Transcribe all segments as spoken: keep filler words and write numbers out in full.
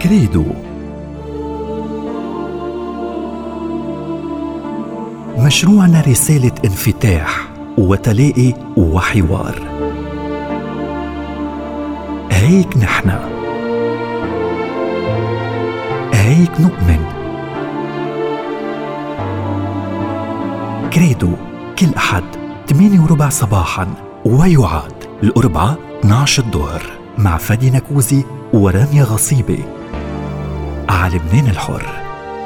كريدو. مشروعنا رسالة انفتاح وتلاقي وحوار. هيك نحنا، هيك نؤمن. كريدو كل أحد ثمانية وربع صباحاً، ويعاد الأربعاء اثني عشر الظهر مع فادي نكوزي ورانيا غصيبة على لبنان الحر.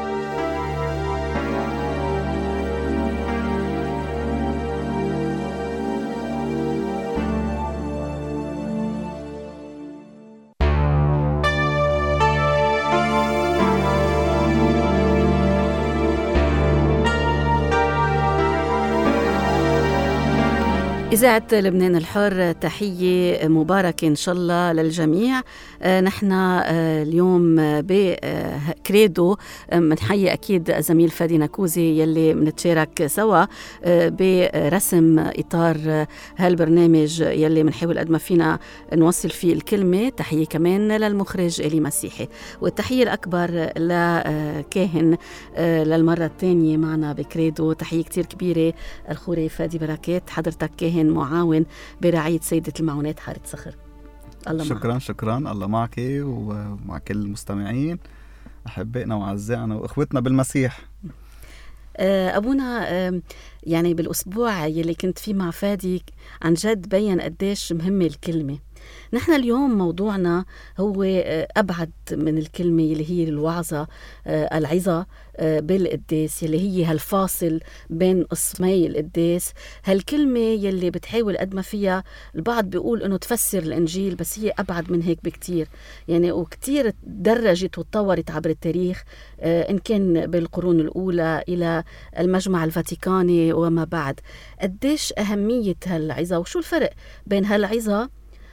إذاعة لبنان الحر، تحية مباركة إن شاء الله للجميع. آه نحن آه اليوم بكريدو منحيي أكيد زميل فادي نكوزي يلي منتشارك سوا آه برسم إطار آه هالبرنامج يلي منحاول قد ما فينا نوصل فيه الكلمة. تحية كمان للمخرج إلي مسيحي، والتحية الأكبر لكاهن آه للمرة الثانية معنا بكريدو. تحية كتير كبيرة الخوري فادي بركات، حضرتك كاهن معاون برعاية سيدة المعونات حارة صخر. الله شكرا معك. شكرا الله معك ومع كل المستمعين أحبائنا وأعزائنا وإخوتنا بالمسيح. أبونا، يعني بالأسبوع يلي كنت فيه مع فادي عن جد بيّن قديش مهمة الكلمة. نحن اليوم موضوعنا هو أبعد من الكلمة اللي هي الوعظة، العظة بالقداس يلي هي هالفاصل بين قسمي القداس. هالكلمة يلي بتحاول قد ما فيها البعض بيقول إنه تفسر الإنجيل، بس هي أبعد من هيك بكتير يعني، وكتير درجت وتطورت عبر التاريخ، إن كان بالقرون الأولى إلى المجمع الفاتيكاني وما بعد. قديش أهمية هالعظة، وشو الفرق بين هالعظة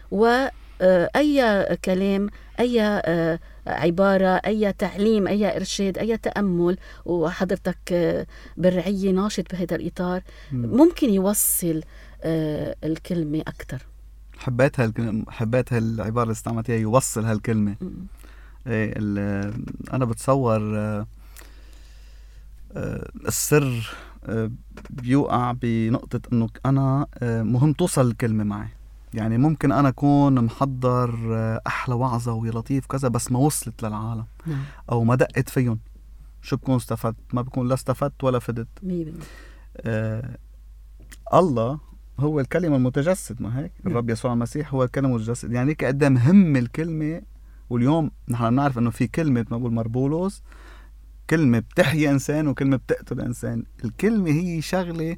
وأي كلام، أي عبارة، أي تعليم، أي إرشاد، أي تأمل، وحضرتك بالرعية ناشط بهذا الإطار ممكن يوصل الكلمة أكتر؟ حبيت هالكلمة، حبيت هالعبارة اللي استعملتها، يوصل هالكلمة. إيه، أنا بتصور السر بيوقع بنقطة أنه أنا مهم توصل الكلمة معي. يعني ممكن أنا أكون محضر أحلى وعظة ويا لطيف كذا، بس ما وصلت للعالم أو ما دقت فيهم، شو بكون استفدت؟ ما بكون لا استفدت ولا فدت. آه الله هو الكلمة المتجسد، ما هيك؟ الرب يسوع المسيح هو الكلمة المتجسد. يعني كقد مهم الكلمة. واليوم نحن نعرف أنه في كلمة ما بقول مربولوس، كلمة بتحيي إنسان وكلمة بتقتل إنسان. الكلمة هي شغلة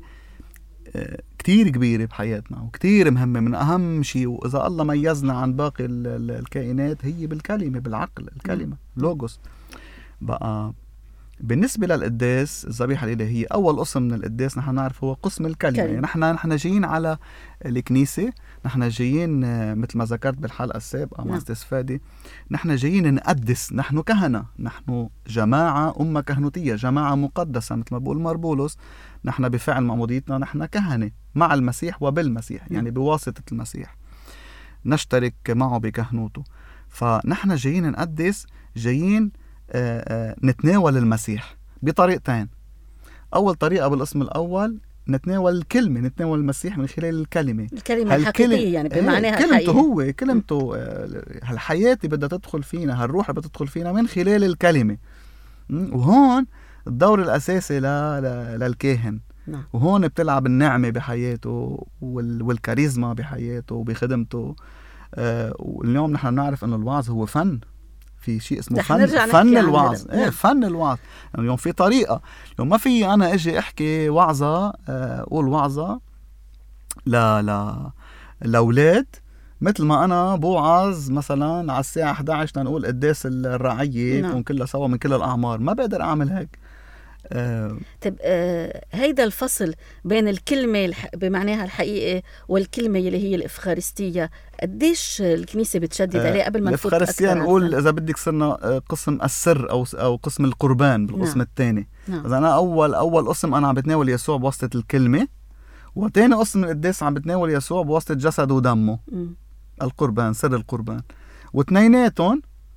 كتير كبيرة بحياتنا وكتير مهمة، من أهم شيء. وإذا الله ميزنا عن باقي الكائنات هي بالكلمة، بالعقل، الكلمة لوجوس. بقى بالنسبة للقداس، الذبيحة الإلهية أول قسم من القداس نحن نعرف هو قسم الكلمة. يعني نحن نحن جايين على الكنيسة، نحن جايين مثل ما ذكرت بالحلقة السابقة مع أستاذ فادي، نحن جايين نقدس. نحن كهنة، نحن جماعة أمة كهنوتية، جماعة مقدسة مثل ما بقول مربولوس. نحن بفعل معموديتنا نحن كهنة مع المسيح وبالمسيح، يعني بواسطة المسيح نشترك معه بكهنوته. فنحن جايين نقدس، جايين آآ آآ نتناول المسيح بطريقتين. أول طريقة بالاسم الأول نتناول الكلمة، نتناول المسيح من خلال الكلمة، الكلمة الحقيقية يعني بمعناها كلمته الحقيقي. هو كلمته، هالحياة بدها تدخل فينا، هالروح بدها تدخل فينا من خلال الكلمة. وهون الدور الأساسي للكاهن، وهون بتلعب النعمة بحياته والكاريزما بحياته وبخدمته. واليوم نحن نعرف أن الوعظ هو فن، في شيء اسمه فن, فن الوعظ. ايه فن الوعظ. يعني اليوم في طريقة، اليوم ما في أنا أجي أحكي وعظة، أقول وعظة لا لا لأولاد مثل ما أنا بوعظ مثلا على الساعة إحدى عشر نقول قداس الرعية يكون كلها سوا من كل الأعمار. ما بقدر أعمل هيك. آه. طب آه هيدا الفصل بين الكلمة بمعناها الحقيقي والكلمة اللي هي الإفخارستية، قديش الكنيسة بتشدد آه عليه قبل ما نفوت أكثر؟ الإفخارستية نقول إذا بدك صرنا قسم السر أو أو قسم القربان بالقسم نعم. الثاني نعم. إذا أنا أول أول قسم أنا عم بتناول يسوع بواسطة الكلمة، وتاني قسم القداس عم بتناول يسوع بواسطة جسد ودمه م. القربان، سر القربان. واثنيناتهم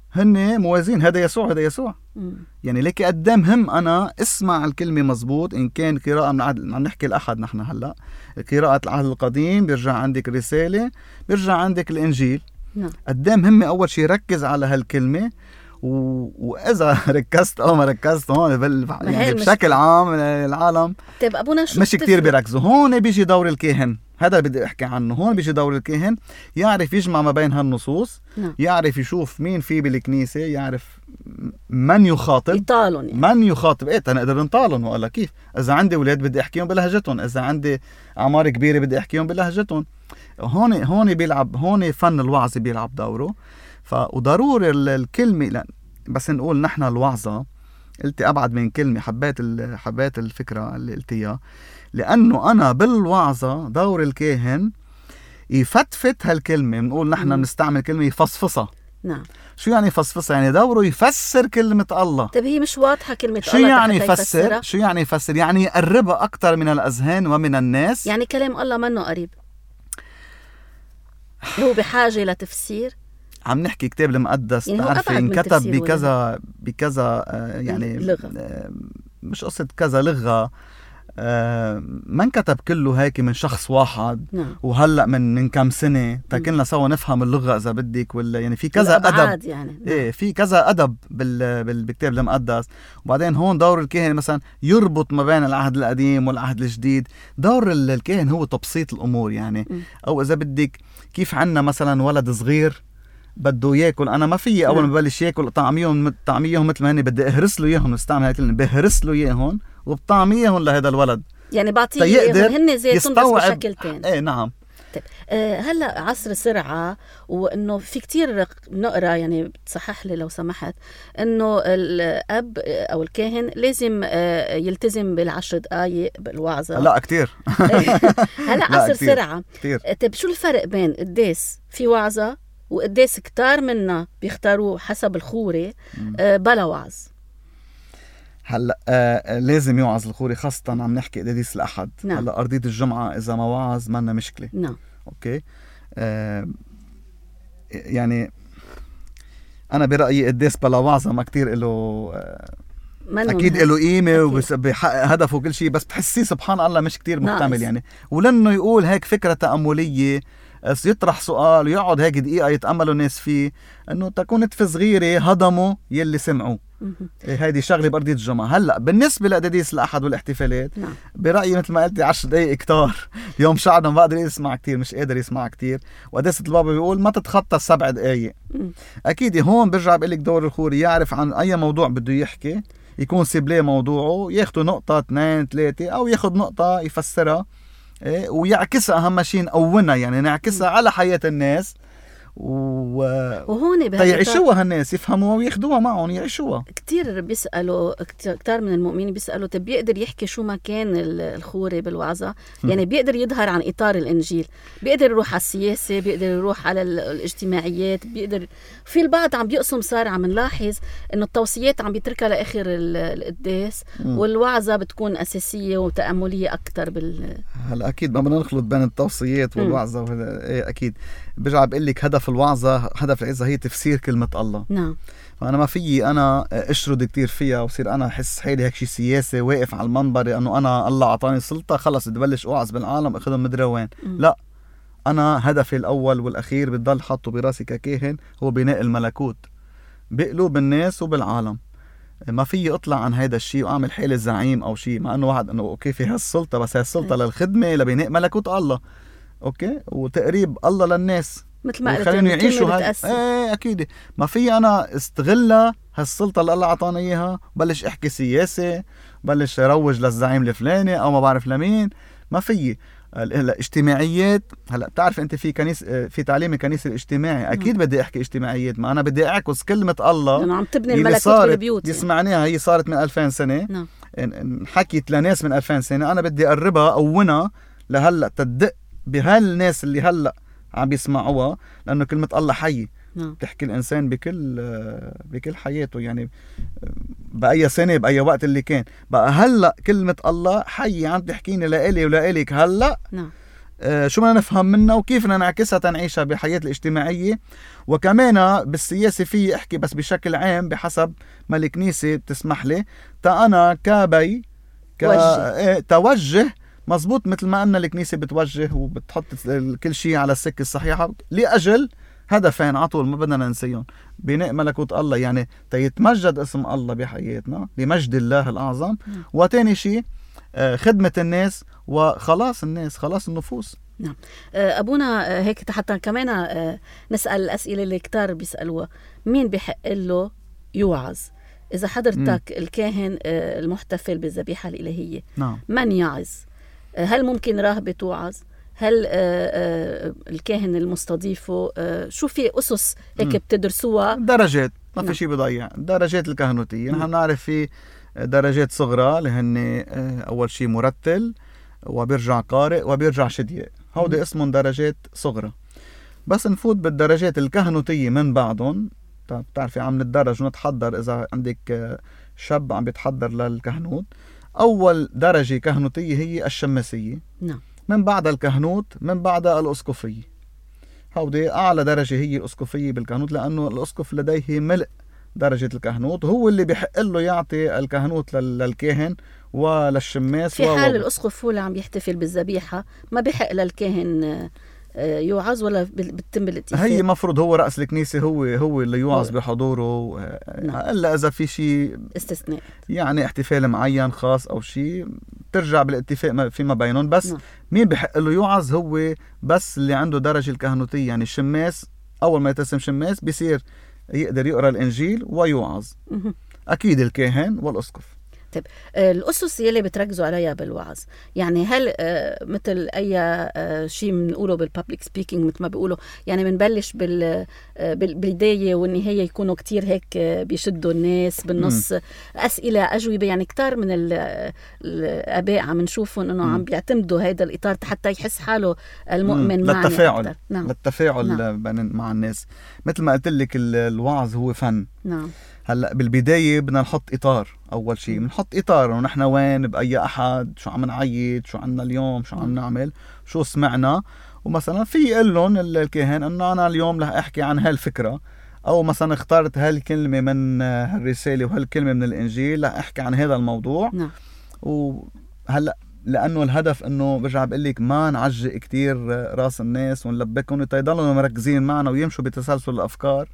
هن موازين، هذا يسوع هذا يسوع. مم. يعني ليك قد مهم انا اسمع الكلمه مزبوط، ان كان قراءه من عهد، عم نحكي الاحد نحن هلا قراءه العهد القديم، بيرجع عندك رساله، بيرجع عندك الانجيل. نعم. قد مهم اول شيء ركز على هالكلمه، و... واذا ركزت او ما ركزت هون بال... يعني بشكل عام العالم طيب أبونا شو مش كتير بيركزوا. هون بيجي دور الكاهن، هذا اللي بدي احكي عنه. هون بيجي دور الكاهن، يعرف يجمع ما بين هالنصوص. نعم. يعرف يشوف مين في بالكنيسه، يعرف من يخاطب، يطالن يعني. من يخاطب. ايه تنقدر نطالن. وقال كيف اذا عندي اولاد بدي احكيهم بلهجتهم، اذا عندي اعمار كبيره بدي احكيهم بلهجتهم. هون هون بيلعب، هون فن الوعظ بيلعب دوره. ف وضروري الكلمه. لا بس نقول نحن الوعظه، قلت ابعد من كلمه، حبيت حبيت الفكره اللي قلتيها، لانه انا بالوعظه دور الكاهن يفتفت هالكلمه. بنقول نحن بنستعمل كلمه يفصفصها. نعم. شو يعني يفصفصها؟ يعني دوره يفسر كلمه الله. طيب هي مش واضحه كلمه شو الله. يعني يفسر؟ شو يعني يفسر؟ يعني يقربها اكثر من الاذهان ومن الناس. يعني كلام الله منه قريب، هو بحاجه لتفسير. عم نحكي كتاب المقدس، يعني تعرفي انكتب بكذا بكذا آه يعني لغة. آه مش قصة كذا لغة، آه ما انكتب كله هيك من شخص واحد. نعم. وهلأ من من كم سنة تكلنا سوا نفهم اللغة إذا بدك، ولا يعني في كذا أدب يعني. نعم. إيه في كذا أدب بال بالكتاب المقدس. وبعدين هون دور الكاهن مثلا يربط ما بين العهد القديم والعهد الجديد. دور الكاهن هو تبسيط الأمور يعني. م. أو إذا بدك كيف عنا مثلا ولد صغير بده ياكل، انا ما في اول ما ببلش ياكل طعميهم طعميهم مثل ما هني بدي اهرس له اياهم، نستعمل هاي الكلمه بهرس له اياهم وبطعميهم لهذا الولد، يعني بعطيه اياهم هن زيتون بس بشكل ثاني. ايه نعم. طيب آه هلا عصر سرعه، وانه في كتير نقرا، يعني بتصحح لي لو سمحت، انه الاب او الكاهن لازم آه يلتزم بالعشر دقائق بالوعظه. لا كتير. هلا عصر كتير. سرعه كتير. طيب شو الفرق بين قديس في وعظه وقديس كتار منا بيختاروا حسب الخوري آه بلا وعظ؟ هلا آه لازم يوعظ الخوري، خاصة عم نحكي قديس الأحد. نعم. هلا أرضية الجمعة إذا ما وعظ منا مشكلة. نعم. أوكي. آه يعني أنا برأيي قديس بلا وعظة ما كتير إله آه أكيد إله قيمة وبيحقق هدفه كل شيء، بس بحسيه سبحان الله مش كتير مكتمل يعني. ولأنه يقول هيك فكرة تأملية، يطرح سؤال ويقعد هيك دقيقة يتأملوا الناس فيه، انه تكون نتفة صغيرة هضموا يلي سمعوا. هيدي شغلة بأرضية الجمعة. هلا بالنسبة لقديس الأحد والاحتفالات، نعم. برأيي مثل ما قلتي عشر دقايق كتار. اليوم شعبنا ما قادر يسمع كتير، مش قادر يسمع كتير. وقداسة البابا بيقول ما تتخطى سبع دقايق. أكيد هون برجع بقلك دور الخوري يعرف عن أي موضوع بده يحكي، يكون سيبليه موضوعه، ياخدوا نقطة اثنين ثلاثة أو ياخد نقطة يفسرها إيه ويعكسها. أهم شيء نقونا يعني نعكسها على حياة الناس، و... وهون يعيشوها الناس، يفهموها وياخدوها معهم يعيشوها. كتير بيسألوا، كتير من المؤمنين بيسألوا طب بيقدر يحكي شو ما كان الخوري بالوعظة؟ يعني بيقدر يظهر عن إطار الإنجيل، بيقدر يروح على السياسة، بيقدر يروح على الاجتماعيات، بيقدر في البعض عم بيقسم. صار عم نلاحظ إنه التوصيات عم بيتركها لآخر القداس، والوعظة بتكون أساسية وتأملية أكتر بال. هلا أكيد ما بدنا نخلط بين التوصيات والوعظة. إيه أكيد برجع بقول لك هدف الوعظة، هدف العظة هي تفسير كلمة الله. نعم. فأنا ما فيي أنا أشرد كتير فيها وصير أنا أحس حالي هيك شي سياسي واقف على المنبر، أنه أنا الله عطاني سلطة خلص بدي بلش أوعظ بالعالم أخذهم مدري وين. لا، أنا هدفي الأول والأخير بتضل حاطه براسي ككاهن هو بناء الملكوت بقلوب الناس وبالعالم. ما فيي أطلع عن هيدا الشيء وأعمل حالي زعيم أو شيء، مع أنه واحد أنه أوكي في هالسلطة، بس هالسلطة للخدمة لبناء ملكوت الله. أوكي، وتقريب الله للناس مثل ما قلت خليني يعيشوا هاي. ايه اكيد ما في انا استغلها هالسلطه اللي الله عطاني اياها، بلش احكي سياسه، بلش اروج للزعيم الفلاني او ما بعرف لمين. ما في الاجتماعيات. هلا بتعرف انت في كنيسه، في تعليم الكنيسه الاجتماعي، اكيد م. بدي احكي اجتماعيات، ما انا بدي اعكس كلمه الله لما عم تبني الملكوت بالبيوت يسمعناها. هي صارت من ألفين سنه، نعم. حكيت لناس من ألفين سنه، انا بدي اقربها اونا لهلا تدق بهالناس اللي هلا عم بيسمعوها، لأنه كلمة الله حي. نعم. تحكي الإنسان بكل بكل حياته، يعني بأي سنة بأي وقت اللي كان. بقى هلأ كلمة الله حي عم تحكيني لإلي ولإليك هلأ. نعم. آه شو بدنا نفهم منها وكيف بدنا نعكسها تنعيشها بحياة الاجتماعية. وكمان بالسياسة في احكي بس بشكل عام بحسب ما الكنيسة بتسمح لي، تا أنا كبي ك... اه توجه مزبوط مثل ما أن الكنيسة بتوجه وبتحط كل شيء على السكة الصحيحة لأجل هدفين عطول ما بدنا ننسيهم: بناء ملكوت الله، يعني تيتمجد اسم الله بحياتنا لمجد الله الأعظم، وتاني شيء خدمة الناس وخلاص الناس، خلاص النفوس. نعم. أبونا هيك حتى كمان نسأل الأسئلة اللي كتار بيسألوها: مين بيحق له يوعظ؟ إذا حضرتك م. الكاهن المحتفل بالذبيحة الإلهية، نعم. من يعظ؟ هل ممكن راهبة توعظ؟ هل الكاهن المستضيفه؟ شو في أسس هيك بتدرسوها؟ درجات، ما في شيء بضيع. درجات الكهنوتية نحن نعرف في درجات صغرى اللي هن أول شيء مرتل وبيرجع قارئ وبيرجع شدياء، هودي اسمهم درجات صغرى. بس نفوت بالدرجات الكهنوتية من بعدهم، بتعرفي عم نتدرج ونتحضر. إذا عندك شاب عم بيتحضر للكهنوت، أول درجة كهنوتية هي الشماسية، نعم. من بعد الكهنوت، من بعد الأسقفية. هودي أعلى درجة هي الأسقفية بالكهنوت، لأنه الأسقف لديه ملء درجة الكهنوت، هو اللي بيحق له يعطي الكهنوت للكاهن وللشماس. في حال الأسقف هو اللي عم يحتفل بالذبيحة ما بيحق للكاهن يوعظ ولا بتتم بالاتفاق؟ هي مفروض هو رأس الكنيسة، هو هو اللي يوعظ بحضوره. نعم. إلا إذا في شيء استثناء، يعني احتفال معين خاص أو شيء ترجع بالاتفاق فيما بينهم. بس نعم. مين بحق له يوعظ؟ هو بس اللي عنده درجة الكهنوتية. يعني الشماس أول ما يتسم شماس بيصير يقدر يقرأ الإنجيل ويوعظ. أكيد الكاهن والأسقف. طيب الأسس يلي بتركزوا عليها بالوعظ، يعني هل آه مثل أي آه شيء بنقوله بالبابليك سبيكينج مثل ما بيقولوا، يعني بنبلش بال آه بالبداية والنهاية يكونوا كتير هيك آه بيشدوا الناس بالنص، م. أسئلة أجوبة، يعني كتار من الآباء عم نشوفهم إنه عم بيعتمدوا هذا الإطار حتى يحس حاله المؤمن معنا للتفاعل. نعم. للتفاعل نعم. مع الناس. مثل ما قلت لك الوعظ هو فن. نعم. هلا بالبداية بدنا نحط إطار. أول شيء بنحط إطار ونحن وين بأي أحد، شو عم نعيد، شو عنا اليوم، شو عم نعمل، شو سمعنا. ومثلا في يقول لهم الكاهن إنه أنا اليوم رح أحكي عن هالفكرة، أو مثلا اخترت هالكلمة من هالرسالة وهالكلمة من الإنجيل رح أحكي عن هذا الموضوع. نعم. وهلا لأنه الهدف إنه برجع بقول لك ما نعجق كتير راس الناس ونلبكهم يضلوا مركزين معنا ويمشوا بتسلسل الأفكار،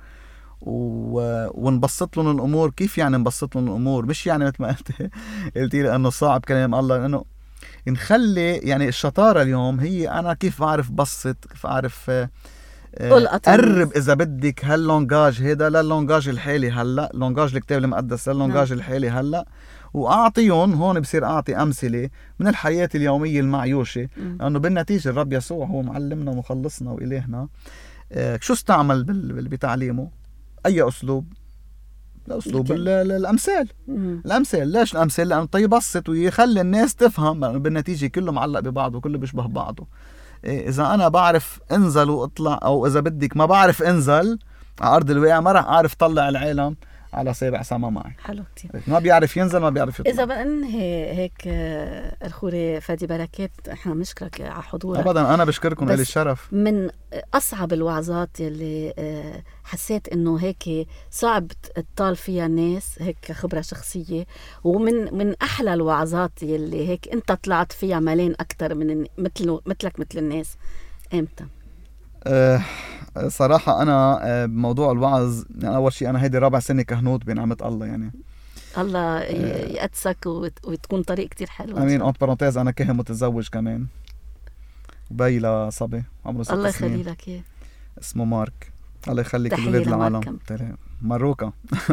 ونبسط لهم الامور. كيف يعني نبسط لهم الامور؟ مش يعني مثل ما قلت قلتي لي انه صعب كلام الله، لانه نخلي يعني الشطاره اليوم هي انا كيف اعرف بسط، كيف اعرف قرب اذا بدك هاللونجاج هيدا للونجاج الحالي هلا، لونجاج الكتاب المقدس للونجاج الحالي هلا، واعطيهم هون. بصير اعطي امثله من الحياه اليوميه المعيوشه، لانه بالنتيجه الرب يسوع هو معلمنا ومخلصنا والهنا. شو استعمل بتعليمه؟ أي أسلوب؟ أسلوب الأمثال. الأمثال. ليش الأمثال؟ لأنه يبسط ويخلي الناس تفهم، بالنتيجة كله معلق ببعضه، كله بيشبه بعضه. إذا أنا بعرف انزل واطلع، أو إذا بدك ما بعرف انزل على أرض الواقع، ما رح أعرف طلع العالم على سابع سما معي. حلو كتير. ما بيعرف ينزل ما بيعرف يطلع. إذا بننهي هيك الخوري فادي بركات، إحنا بنشكرك على حضورك. أبدا أنا بشكركم، لي الشرف. من أصعب الوعظات اللي حسيت إنه هيك صعب تطال فيها الناس هيك خبرة شخصية، ومن من أحلى الوعظات اللي هيك أنت طلعت فيها ملين أكتر من مثل مثلك مثل الناس، إمتى؟ أه صراحة أنا بموضوع الوعظ، يعني أول شيء أنا هيدي رابع سنة كهنوت بنعمة الله، يعني الله يقدسك وتكون طريق كتير حلو. أمين. أنت برونتيز أنا كاهن متزوج كمان، بايلة صبي عمره ست سنين. الله يخلي لك إياه. اسمه مارك. الله يخليك ولاد العالم. مروكا.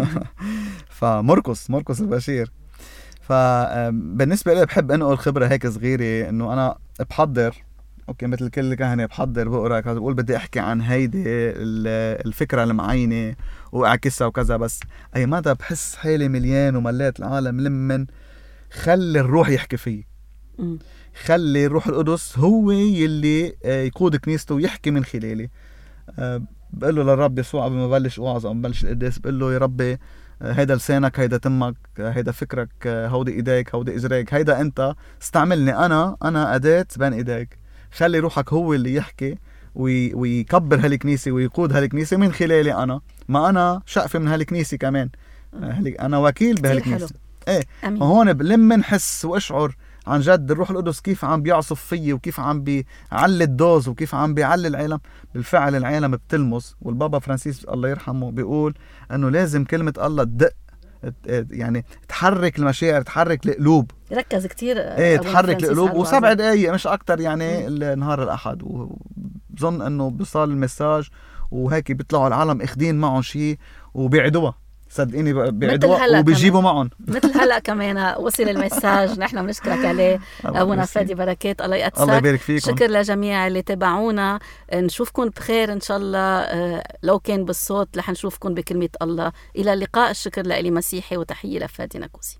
فمرقس مرقس البشير. فبالنسبة لي بحب أنقل خبرة هيك صغيرة، إنه أنا بحضر اوكي مثل كل كهنة بحضر بقرا كذا، بقول بدي احكي عن هيدي الفكره المعينه واعكسها وكذا، بس اي مدى بحس حالي مليان ومليت العالم لمن خلي الروح يحكي فيه. خلي الروح القدس هو يلي يقود كنيسته ويحكي من خلالي. بقول له للرب يسوع قبل ما بلش اوعظ او بلش القداس، بقول له يا ربي هيدا لسانك، هيدا تمك، هيدا فكرك، هودي ايديك، هودي اجريك، هيدا انت استعملني، انا انا اداة بين ايديك. خلي روحك هو اللي يحكي وي ويكبر هالكنيسة ويقود هالكنيسة من خلالي أنا. ما أنا شقفة من هالكنيسة كمان، أنا وكيل بهالكنيسة. إيه، ما هون لما نحس وأشعر عن جد الروح القدس كيف عم بيعصف فيي وكيف عم بيعلي الدوز وكيف عم بيعلي العالم، بالفعل العالم بتلمس. والبابا فرانسيس الله يرحمه بيقول أنه لازم كلمة الله تدق، يعني تحرك المشاعر، تحرك القلوب. ركز كتير ايه تحرك القلوب. وسبع دقايق مش اكتر يعني نهار الاحد، وبظن انه بيصال المساج وهيك بيطلعوا العالم اخدين معهم شيء وبيعدوها، صدقيني بيعدوها وبيجيبوا معهم. مثل هلا كمان وصل المساج، نحن بنشكرك عليه ابونا فادي بركات. الله يقدسك. الله يبارك فيكم. شكر لجميع اللي تابعونا، نشوفكم بخير ان شاء الله. لو كان بالصوت رح نشوفكم بكلمة الله. الى اللقاء. الشكر لإلي مسيحي، وتحية لفادي نكوزي.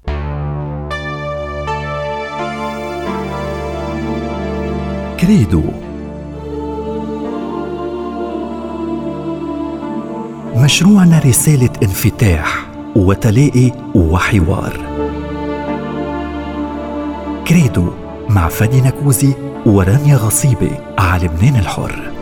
كريدو، مشروعنا رسالة انفتاح وتلاقي وحوار. كريدو مع فادي نكوزي ورانيا غصيبة على لبنان الحر.